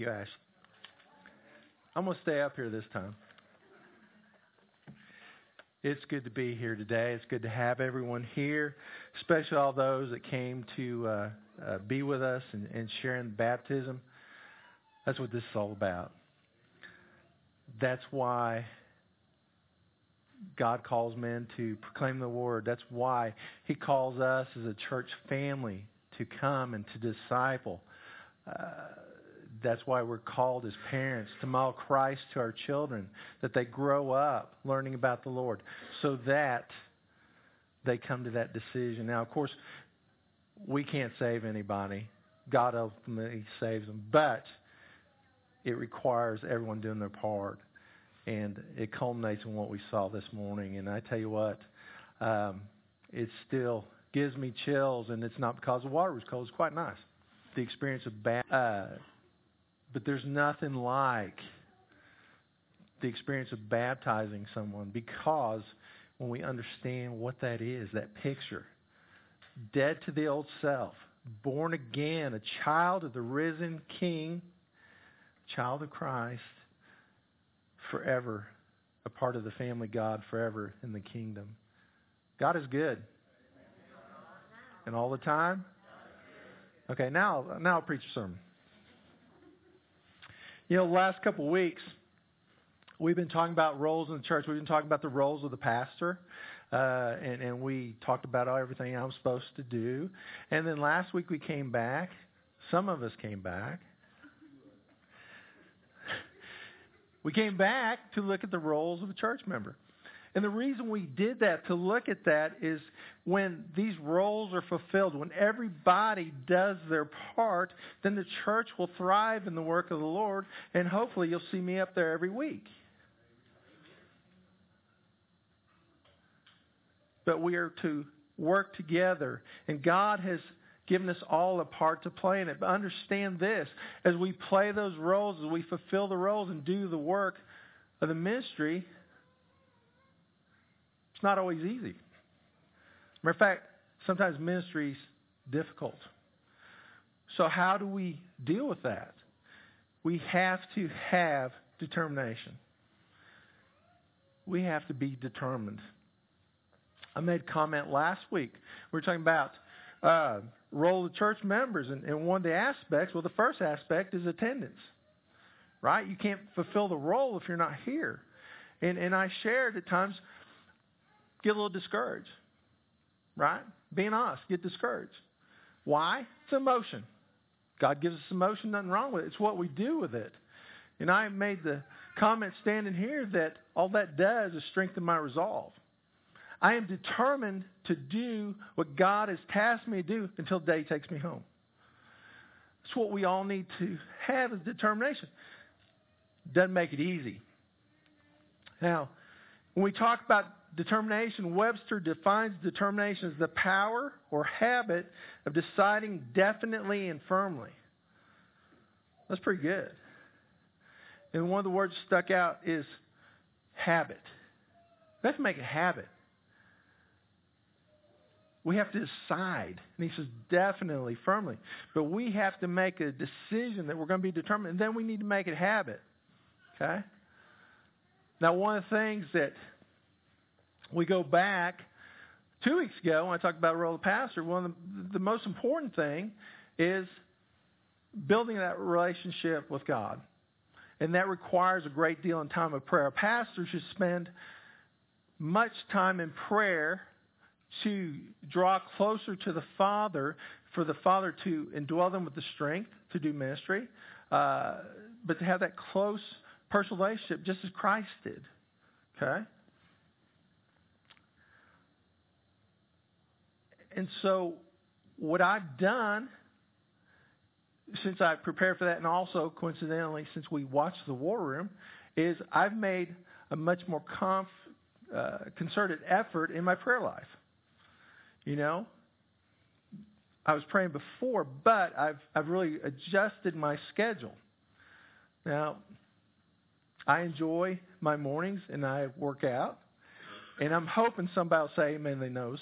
You, Ash. I'm going to stay up here this time. It's good to be here today. It's good to have everyone here, especially all those that came to be with us and sharing baptism. That's what this is all about. That's why God calls men to proclaim the word. That's why He calls us as a church family to come and to disciple. That's why we're called as parents to model Christ to our children, that they grow up learning about the Lord so that they come to that decision. Now, of course, we can't save anybody. God ultimately saves them. But it requires everyone doing their part. And it culminates in what we saw this morning. And I tell you what, it still gives me chills. And it's not because the water was cold. It's quite nice. The experience of but there's nothing like the experience of baptizing someone, because when we understand what that is, that picture, dead to the old self, born again, a child of the risen King, child of Christ, forever a part of the family of God, forever in the kingdom. God is good. And all the time? Okay, now I'll preach a sermon. You know, the last couple of weeks, we've been talking about roles in the church. We've been talking about the roles of the pastor. And we talked about everything I'm supposed to do. And then last week we came back. Some of us came back. We came back to look at the roles of a church member. And the reason we did that, to look at that, is when these roles are fulfilled, when everybody does their part, then the church will thrive in the work of the Lord, and hopefully you'll see me up there every week. But we are to work together, and God has given us all a part to play in it. But understand this, as we play those roles, as we fulfill the roles and do the work of the ministry, it's not always easy. Matter of fact, sometimes ministry is difficult. So how do we deal with that? We have to have determination. We have to be determined. I made a comment last week. We were talking about role of church members, and one of the aspects, well, the first aspect is attendance. Right? You can't fulfill the role if you're not here. And I shared at times, get a little discouraged, right? Being honest, get discouraged. Why? It's emotion. God gives us emotion, nothing wrong with it. It's what we do with it. And I made the comment standing here that all that does is strengthen my resolve. I am determined to do what God has tasked me to do until the day He takes me home. That's what we all need to have, is determination. Doesn't make it easy. Now, when we talk about determination, Webster defines determination as the power or habit of deciding definitely and firmly. That's pretty good. And one of the words stuck out is habit. We have to make a habit. We have to decide. And he says definitely, firmly. But we have to make a decision that we're going to be determined. And then we need to make it habit. Okay? Now, one of the things that we go back 2 weeks ago when I talked about the role of the pastor, one of the most important thing is building that relationship with God. And that requires a great deal in time of prayer. A pastor should spend much time in prayer to draw closer to the Father, for the Father to indwell them with the strength to do ministry, but to have that close personal relationship just as Christ did. Okay? And so what I've done since I prepared for that, and also coincidentally since we watched The War Room, is I've made a much more concerted effort in my prayer life. You know, I was praying before, but I've really adjusted my schedule. Now, I enjoy my mornings and I work out, and I'm hoping somebody will say amen, they knows.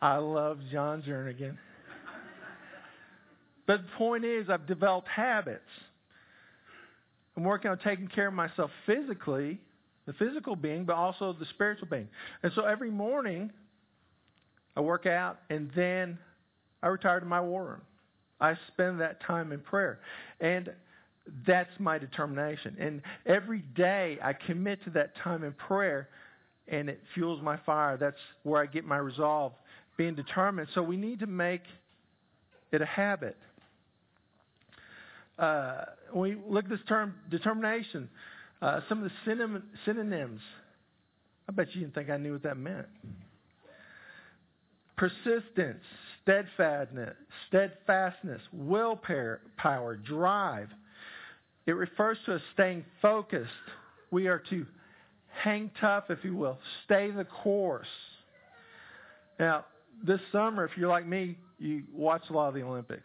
I love John Jernigan. But the point is, I've developed habits. I'm working on taking care of myself physically, the physical being, but also the spiritual being. And so every morning, I work out, and then I retire to my war room. I spend that time in prayer. And that's my determination. And every day, I commit to that time in prayer, and it fuels my fire. That's where I get my resolve, being determined. So we need to make it a habit. When we look at this term, determination, some of the synonyms, I bet you didn't think I knew what that meant. Persistence, steadfastness, willpower, drive. It refers to us staying focused. We are to hang tough, if you will, stay the course. Now, this summer, if you're like me, you watch a lot of the Olympics.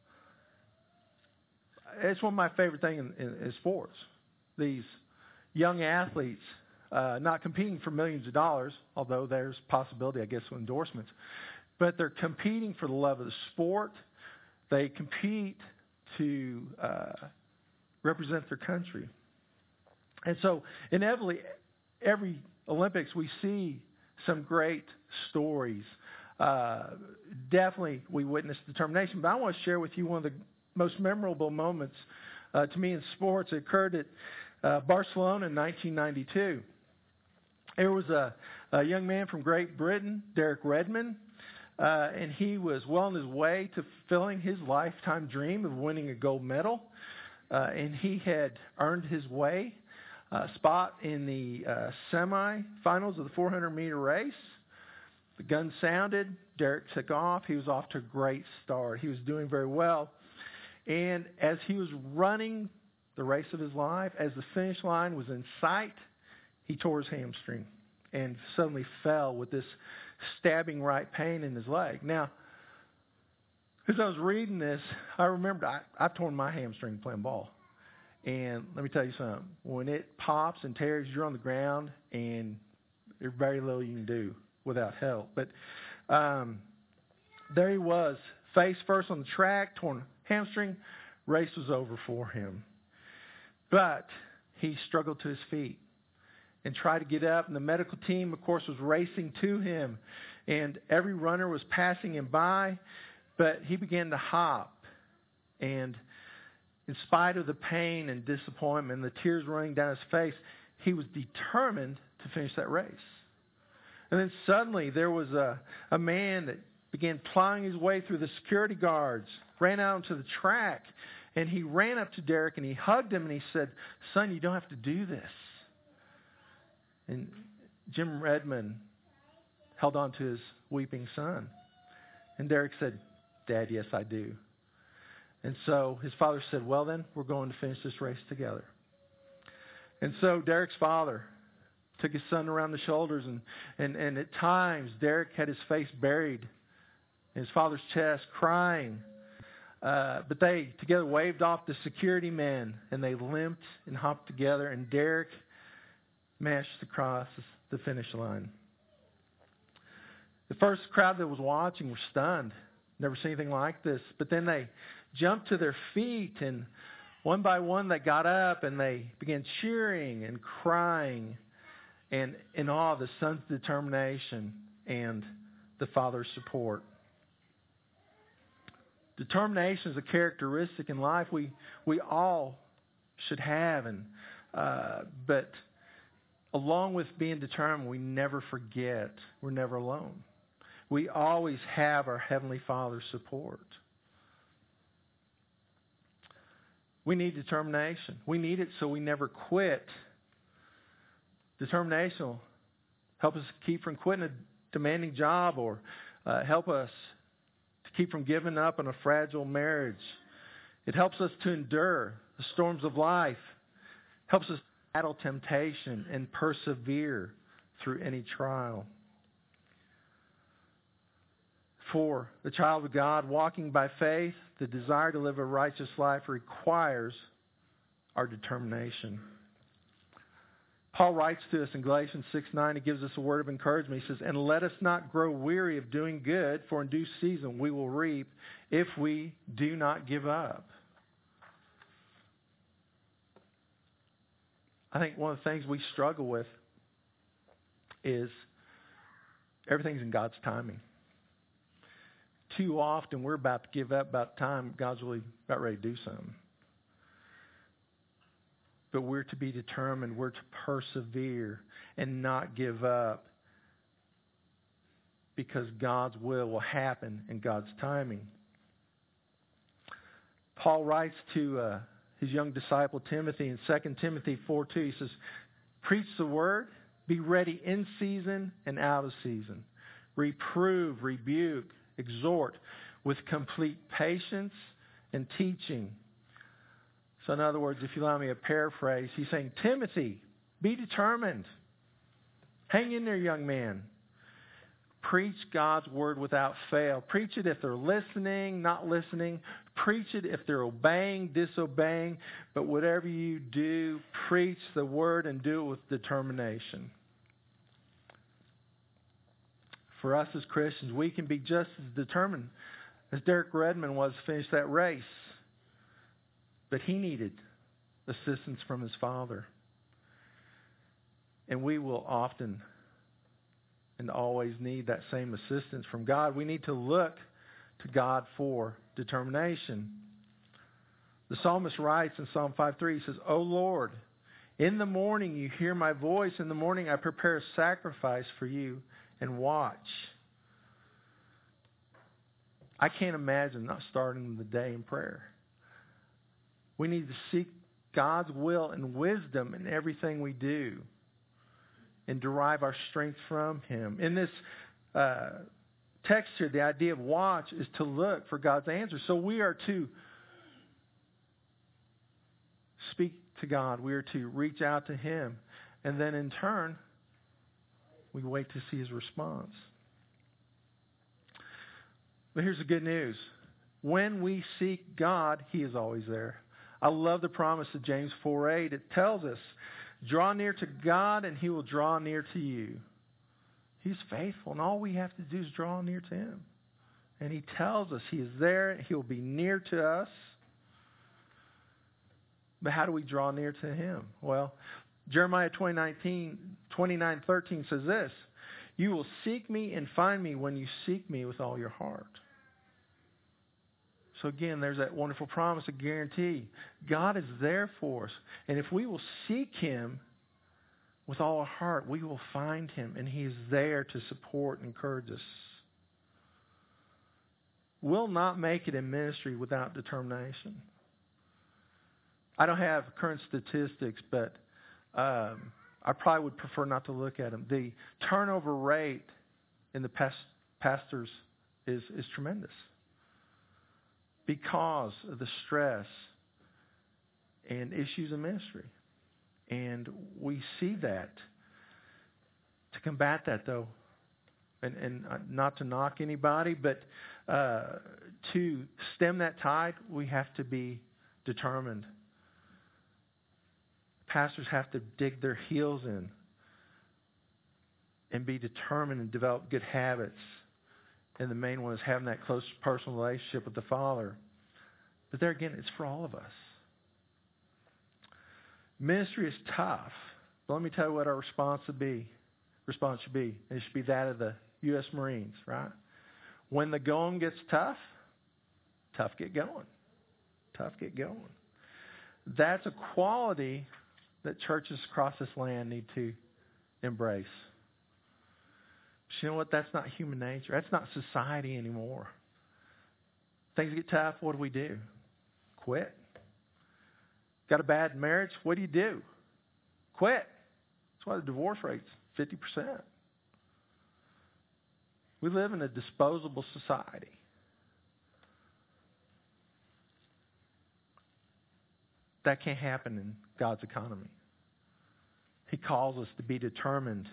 It's one of my favorite things in sports. These young athletes not competing for millions of dollars, although there's possibility, I guess, with endorsements. But they're competing for the love of the sport. They compete to represent their country. And so, inevitably, every Olympics we see some great stories. Definitely, we witness determination. But I want to share with you one of the most memorable moments to me in sports. It occurred at Barcelona in 1992. There was a young man from Great Britain, Derek Redmond, and he was well on his way to fulfilling his lifetime dream of winning a gold medal. And he had earned his way spot in the semifinals of the 400-meter race. The gun sounded. Derek took off. He was off to a great start. He was doing very well. And as he was running the race of his life, as the finish line was in sight, he tore his hamstring and suddenly fell with this stabbing right pain in his leg. Now, as I was reading this, I remembered I've torn my hamstring playing ball. And let me tell you something. When it pops and tears, you're on the ground, and there's very little you can do without help. But there he was, face first on the track, torn hamstring. Race was over for him. But he struggled to his feet and tried to get up. And the medical team, of course, was racing to him. And every runner was passing him by. But he began to hop. And in spite of the pain and disappointment and the tears running down his face, he was determined to finish that race. And then suddenly there was a man that began plowing his way through the security guards, ran out onto the track, and he ran up to Derek and he hugged him and he said, "Son, you don't have to do this." And Jim Redmond held on to his weeping son. And Derek said, "Dad, yes, I do." And so his father said, "Well then, we're going to finish this race together." And so Derek's father took his son around the shoulders, and at times Derek had his face buried in his father's chest, crying. But they together waved off the security men, and they limped and hopped together, and Derek mashed across the finish line. The first crowd that was watching were stunned. Never seen anything like this. But then they jumped to their feet, and one by one they got up, and they began cheering and crying, and in awe of the son's determination and the father's support. Determination is a characteristic in life we all should have, but along with being determined, we never forget we're never alone. We always have our Heavenly Father's support. We need determination. We need it so we never quit. Determination will help us keep from quitting a demanding job, or help us to keep from giving up on a fragile marriage. It helps us to endure the storms of life. Helps us battle temptation and persevere through any trial. For the child of God, walking by faith, the desire to live a righteous life requires our determination. Paul writes to us in Galatians 6:9. He gives us a word of encouragement. He says, "And let us not grow weary of doing good, for in due season we will reap if we do not give up." I think one of the things we struggle with is everything's in God's timing. Too often we're about to give up about time God's really about ready to do something. But we're to be determined, we're to persevere and not give up, because God's will happen in God's timing. Paul writes to his young disciple Timothy in 2 Timothy 4:2. He says, "Preach the word, be ready in season and out of season. Reprove, rebuke, exhort with complete patience and teaching." So in other words, if you allow me a paraphrase, he's saying, Timothy, be determined. Hang in there, young man. Preach God's word without fail. Preach it if they're listening, not listening. Preach it if they're obeying, disobeying. But whatever you do, preach the word and do it with determination. For us as Christians, we can be just as determined as Derek Redmond was to finish that race. But he needed assistance from his father. And we will often and always need that same assistance from God. We need to look to God for determination. The psalmist writes in Psalm 5:3, he says, "O Lord, in the morning you hear my voice. In the morning I prepare a sacrifice for you and watch." I can't imagine not starting the day in prayer. We need to seek God's will and wisdom in everything we do and derive our strength from Him. In this text here, the idea of watch is to look for God's answer. So we are to speak to God. We are to reach out to Him. And then in turn, we wait to see His response. But here's the good news. When we seek God, He is always there. I love the promise of James 4:8. It tells us, draw near to God and He will draw near to you. He's faithful, and all we have to do is draw near to Him. And He tells us He is there, He will be near to us. But how do we draw near to Him? Well, Jeremiah 29:13 says this, "You will seek me and find me when you seek me with all your heart." So again, there's that wonderful promise, a guarantee. God is there for us. And if we will seek Him with all our heart, we will find Him. And He is there to support and encourage us. We'll not make it in ministry without determination. I don't have current statistics, but I probably would prefer not to look at them. The turnover rate in the pastors is tremendous, because of the stress and issues in ministry. And we see that. To combat that, though, and not to knock anybody, but to stem that tide, we have to be determined. Pastors have to dig their heels in and be determined and develop good habits. And the main one is having that close personal relationship with the Father. But there again, it's for all of us. Ministry is tough. But let me tell you what our response should be. It should be that of the U.S. Marines, right? When the going gets tough, tough get going. Tough get going. That's a quality that churches across this land need to embrace. But you know what? That's not human nature. That's not society anymore. Things get tough, what do? Quit. Got a bad marriage, what do? Quit. That's why the divorce rate's 50%. We live in a disposable society. That can't happen in God's economy. He calls us to be determined.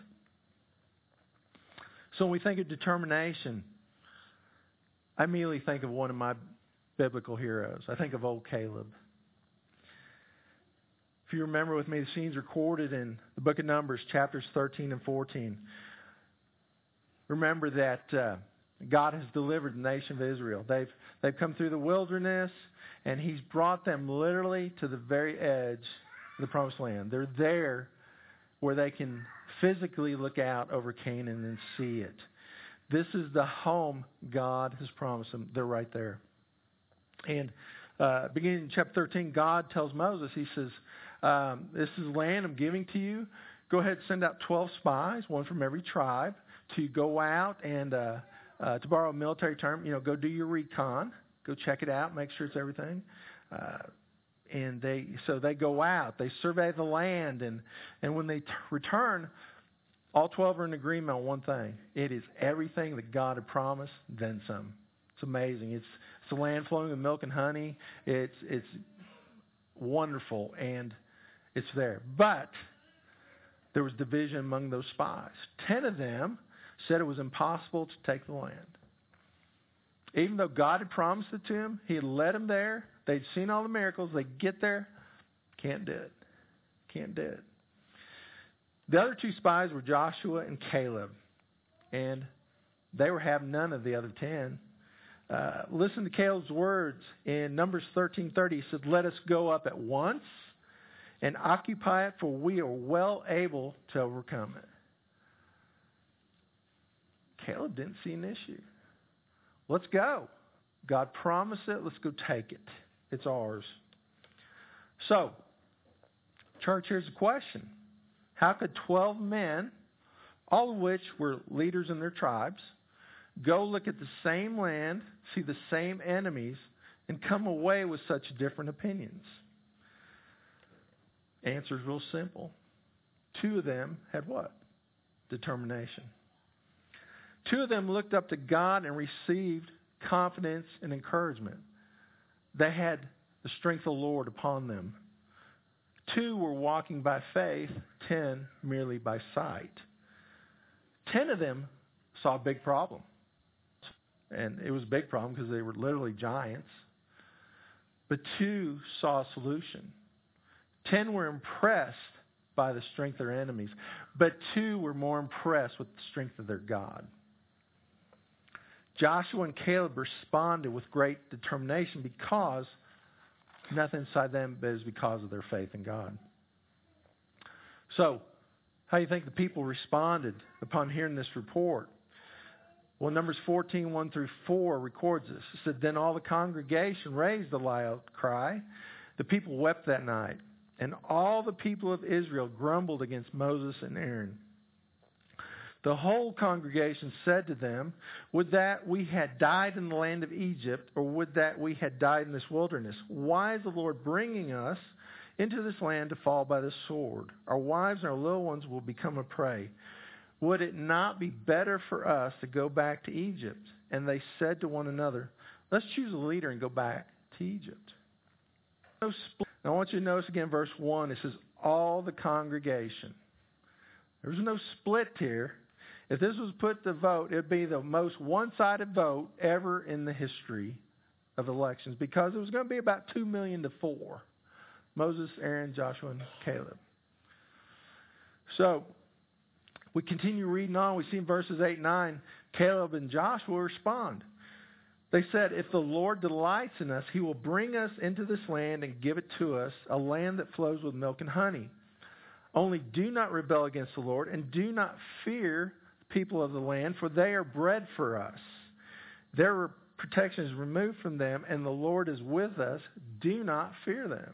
So when we think of determination, I immediately think of one of my biblical heroes. I think of old Caleb. If you remember with me, the scene's recorded in the book of Numbers, chapters 13 and 14. Remember that God has delivered the nation of Israel. They've come through the wilderness, and He's brought them literally to the very edge of the Promised Land. They're there where they can physically look out over Canaan and see it. This is the home God has promised them. They're right there. And beginning in chapter 13, God tells Moses, He says, this is land I'm giving to you. Go ahead and send out 12 spies, one from every tribe, to go out and, to borrow a military term, go do your recon. Go check it out, make sure it's everything. And they go out, they survey the land, and when they return, all 12 are in agreement on one thing. It is everything that God had promised, then some. It's amazing. It's a land flowing with milk and honey. It's wonderful, and it's there. But there was division among those spies. 10 of them said it was impossible to take the land. Even though God had promised it to them, He had led them there. They'd seen all the miracles. They get there, can't do it. Can't do it. The other 2 spies were Joshua and Caleb, and they were having none of the other 10. Listen to Caleb's words in Numbers 13:30. He said, "Let us go up at once and occupy it, for we are well able to overcome it." Caleb didn't see an issue. Let's go. God promised it. Let's go take it. It's ours. So, church, here's the question. How could 12 men, all of which were leaders in their tribes, go look at the same land, see the same enemies, and come away with such different opinions? Answer is real simple. 2 of them had what? Determination. 2 of them looked up to God and received confidence and encouragement. They had the strength of the Lord upon them. 2 were walking by faith, 10 merely by sight. 10 of them saw a big problem. And it was a big problem because they were literally giants. But 2 saw a solution. 10 were impressed by the strength of their enemies. But 2 were more impressed with the strength of their God. Joshua and Caleb responded with great determination because nothing inside them but is because of their faith in God. So, how do you think the people responded upon hearing this report? Well, Numbers 14, 1 through 4 records this. It said, "Then all the congregation raised a loud cry. The people wept that night. And all the people of Israel grumbled against Moses and Aaron. The whole congregation said to them, 'Would that we had died in the land of Egypt, or would that we had died in this wilderness? Why is the Lord bringing us into this land to fall by the sword? Our wives and our little ones will become a prey. Would it not be better for us to go back to Egypt?' And they said to one another, 'Let's choose a leader and go back to Egypt.'" Now I want you to notice again verse 1. It says, all the congregation. There's no split here. If this was put to vote, it would be the most one-sided vote ever in the history of elections, because it was going to be about 2 million to 4. Moses, Aaron, Joshua, and Caleb. So, we continue reading on. We see in verses 8 and 9, Caleb and Joshua respond. They said, "If the Lord delights in us, He will bring us into this land and give it to us, a land that flows with milk and honey. Only do not rebel against the Lord, and do not fear the people of the land, for they are bread for us. Their protection is removed from them, and the Lord is with us. Do not fear them."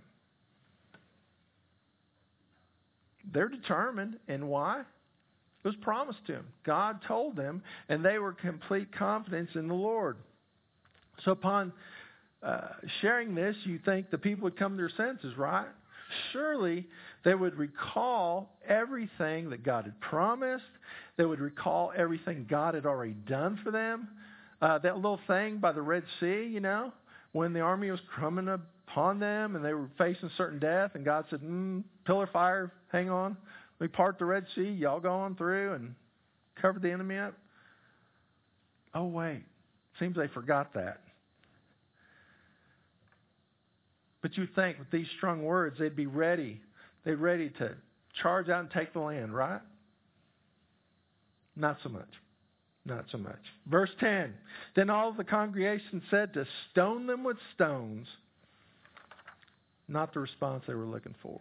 They're determined, and why? It was promised to them. God told them, and they were complete confidence in the Lord. So upon sharing this, you think the people would come to their senses, right? Surely they would recall everything that God had promised. They would recall everything God had already done for them. That little thing by the Red Sea, when the army was coming upon them and they were facing certain death, and God said, pillar of fire, hang on. We part the Red Sea, y'all go on through and cover the enemy up. Oh, wait. Seems they forgot that. But you'd think with these strong words, they'd be ready They're ready to charge out and take the land, right? Not so much. Not so much. Verse 10. Then all the congregation said to stone them with stones. Not the response they were looking for.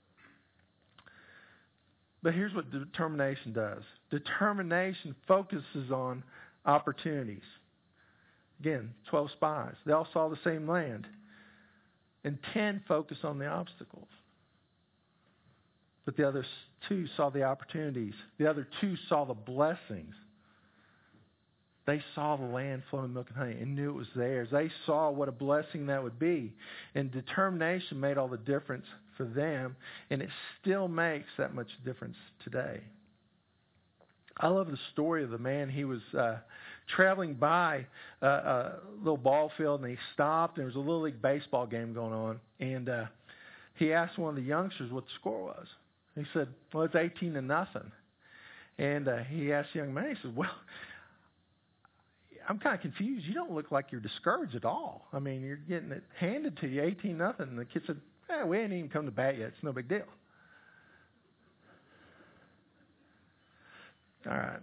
But here's what determination does. Determination focuses on opportunities. Again, 12 spies. They all saw the same land. And 10 focused on the obstacles. But the other 2 saw the opportunities. The other 2 saw the blessings. They saw the land flowing with milk and honey and knew it was theirs. They saw what a blessing that would be. And determination made all the difference for them. And it still makes that much difference today. I love the story of the man. He was traveling by a little ball field, and he stopped. And there was a Little League baseball game going on. And he asked one of the youngsters what the score was. He said, well, it's 18-0. And he asked the young man, he said, well, I'm kind of confused. You don't look like you're discouraged at all. I mean, you're getting it handed to you, 18-0. And the kid said, we ain't even come to bat yet. It's no big deal. All right.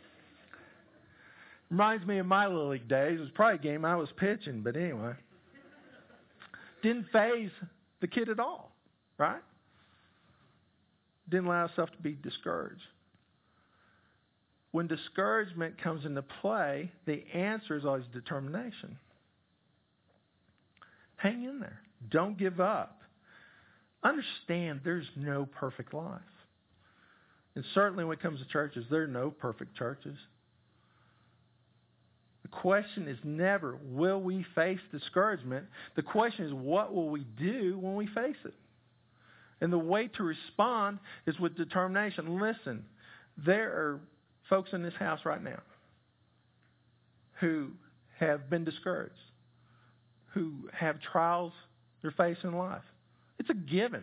Reminds me of my Little League days. It was probably a game I was pitching, but anyway. Didn't faze the kid at all, right? Didn't allow himself to be discouraged. When discouragement comes into play, the answer is always determination. Hang in there. Don't give up. Understand there's no perfect life. And certainly when it comes to churches, there are no perfect churches. The question is never, will we face discouragement? The question is, what will we do when we face it? And the way to respond is with determination. Listen, there are folks in this house right now who have been discouraged, who have trials they're facing in life. It's a given.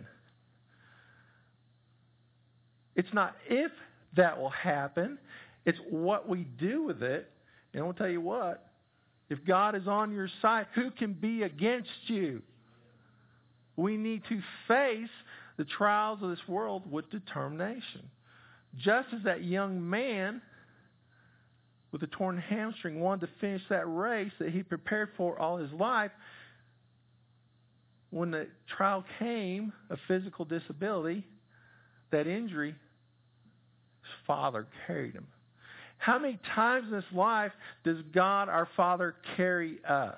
It's not if that will happen. It's what we do with it. And I'll tell you what, if God is on your side, who can be against you? We need to face the trials of this world with determination. Just as that young man with a torn hamstring wanted to finish that race that he prepared for all his life, when the trial came of physical disability, that injury, his father carried him. How many times in this life does God, our Father, carry us?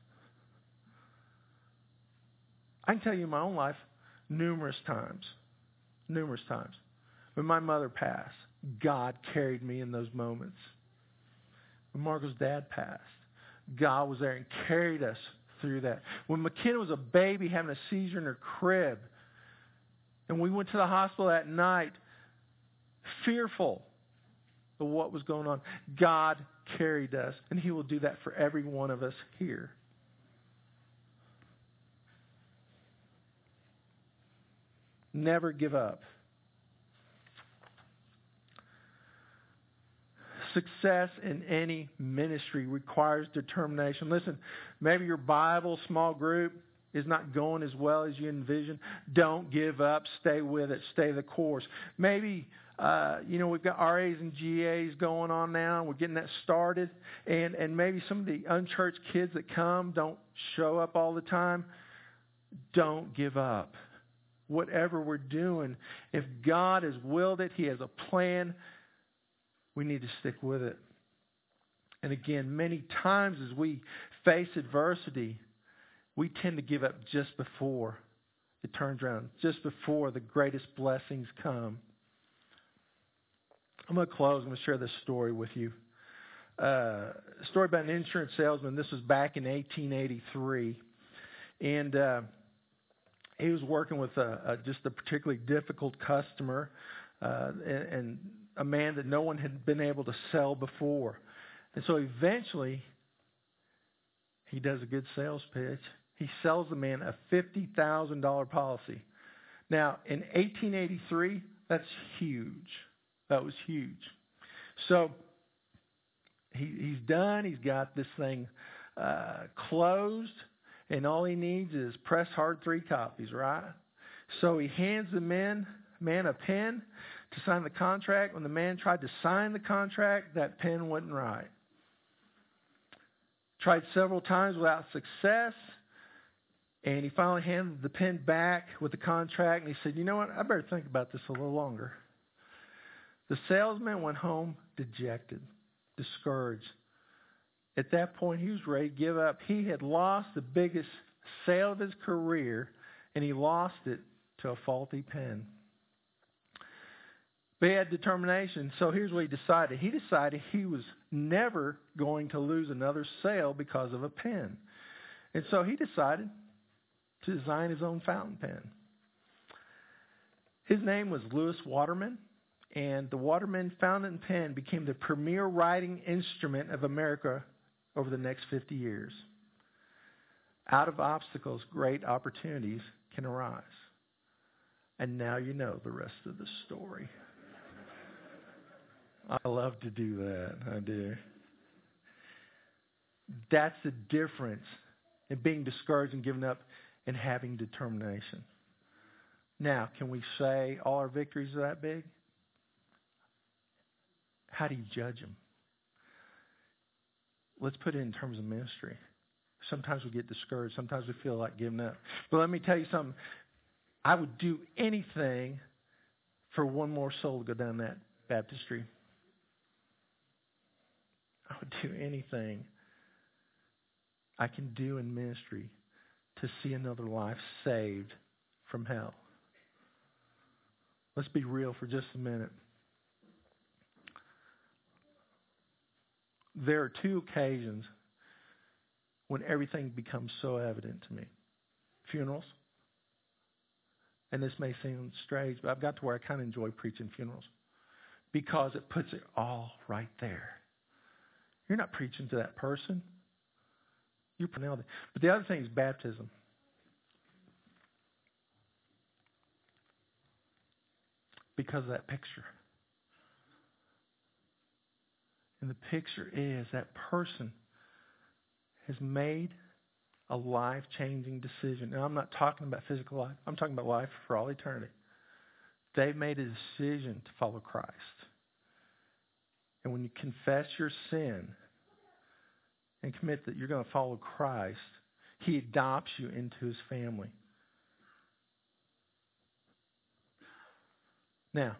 I can tell you in my own life, numerous times. Numerous times. When my mother passed, God carried me in those moments. When Marco's dad passed, God was there and carried us through that. When McKenna was a baby having a seizure in her crib, and we went to the hospital that night, fearful of what was going on, God carried us, and He will do that for every one of us here. Never give up. Success in any ministry requires determination. Listen, maybe your Bible small group is not going as well as you envision. Don't give up. Stay with it. Stay the course. Maybe, we've got RAs and GAs going on now. We're getting that started. And maybe some of the unchurched kids that come don't show up all the time. Don't give up. Whatever we're doing, if God has willed it, He has a plan, we need to stick with it. And again, many times as we face adversity, we tend to give up just before it turns around, just before the greatest blessings come. I'm going to close. I'm going to share this story with you. A story about an insurance salesman. This was back in 1883. And he was working with just a particularly difficult customer and a man that no one had been able to sell before. And so eventually, he does a good sales pitch. He sells the man a $50,000 policy. Now, in 1883, that's huge. That was huge. So he's done. He's got this thing closed. And all he needs is press hard 3 copies, right? So he hands the man a pen to sign the contract. When the man tried to sign the contract, that pen wouldn't write. Tried several times without success. And he finally handed the pen back with the contract. And he said, you know what? I better think about this a little longer. The salesman went home dejected, discouraged. At that point, he was ready to give up. He had lost the biggest sale of his career, and he lost it to a faulty pen. But he had determination, so here's what he decided. He decided he was never going to lose another sale because of a pen. And so he decided to design his own fountain pen. His name was Lewis Waterman, and the Waterman fountain pen became the premier writing instrument of America over the next 50 years. Out of obstacles, great opportunities can arise. And now you know the rest of the story. I love to do that. I do. That's the difference in being discouraged and giving up and having determination. Now, can we say all our victories are that big? How do you judge them? Let's put it in terms of ministry. Sometimes we get discouraged. Sometimes we feel like giving up. But let me tell you something. I would do anything for one more soul to go down that baptistry. I would do anything I can do in ministry to see another life saved from hell. Let's be real for just a minute. There are two occasions when everything becomes so evident to me. Funerals. And this may seem strange, but I've got to where I kind of enjoy preaching funerals because it puts it all right there. You're not preaching to that person. You're nailed it. But the other thing is baptism. Because of that picture. And the picture is that person has made a life-changing decision. And I'm not talking about physical life. I'm talking about life for all eternity. They've made a decision to follow Christ. And when you confess your sin and commit that you're going to follow Christ, He adopts you into His family. Now,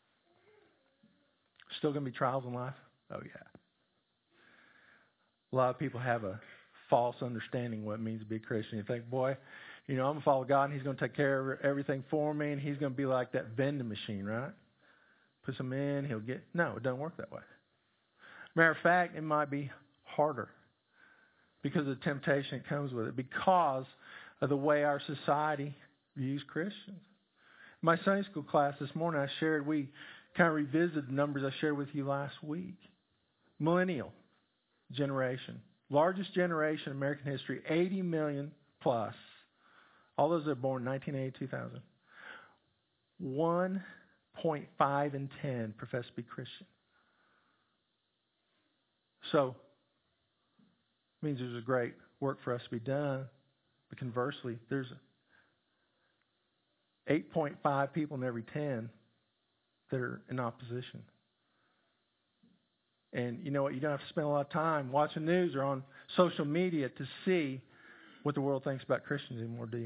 still going to be trials in life? Oh, yeah. A lot of people have a false understanding of what it means to be a Christian. You think, boy, I'm going to follow God and He's going to take care of everything for me and He's going to be like that vending machine, right? Put some in, He'll get... No, it doesn't work that way. Matter of fact, it might be harder because of the temptation that comes with it, because of the way our society views Christians. In my Sunday school class this morning, we kind of revisited the numbers I shared with you last week. Millennial generation. Largest generation in American history, 80 million plus. All those that are born 1980, 2000. 1.5 in 10 profess to be Christian. So, it means there's a great work for us to be done. But conversely, there's 8.5 people in every 10 that are in opposition. And you know what? You don't have to spend a lot of time watching news or on social media to see what the world thinks about Christians anymore, do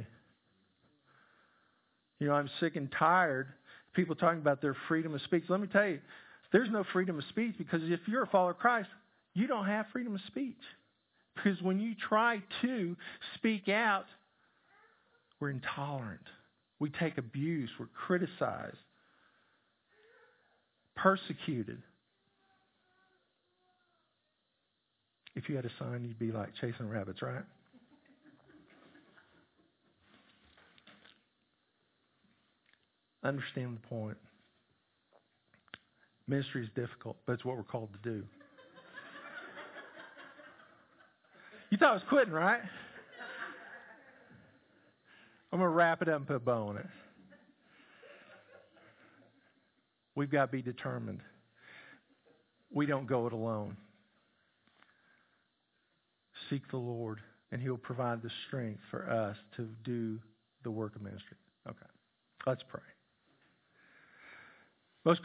you? I'm sick and tired of people talking about their freedom of speech. Let me tell you, there's no freedom of speech, because if you're a follower of Christ, you don't have freedom of speech. Because when you try to speak out, we're intolerant. We take abuse. We're criticized. Persecuted. If you had a sign, you'd be like chasing rabbits, right? Understand the point. Ministry is difficult, but it's what we're called to do. You thought I was quitting, right? I'm going to wrap it up and put a bow on it. We've got to be determined. We don't go it alone. Seek the Lord, and He'll provide the strength for us to do the work of ministry. Okay. Let's pray.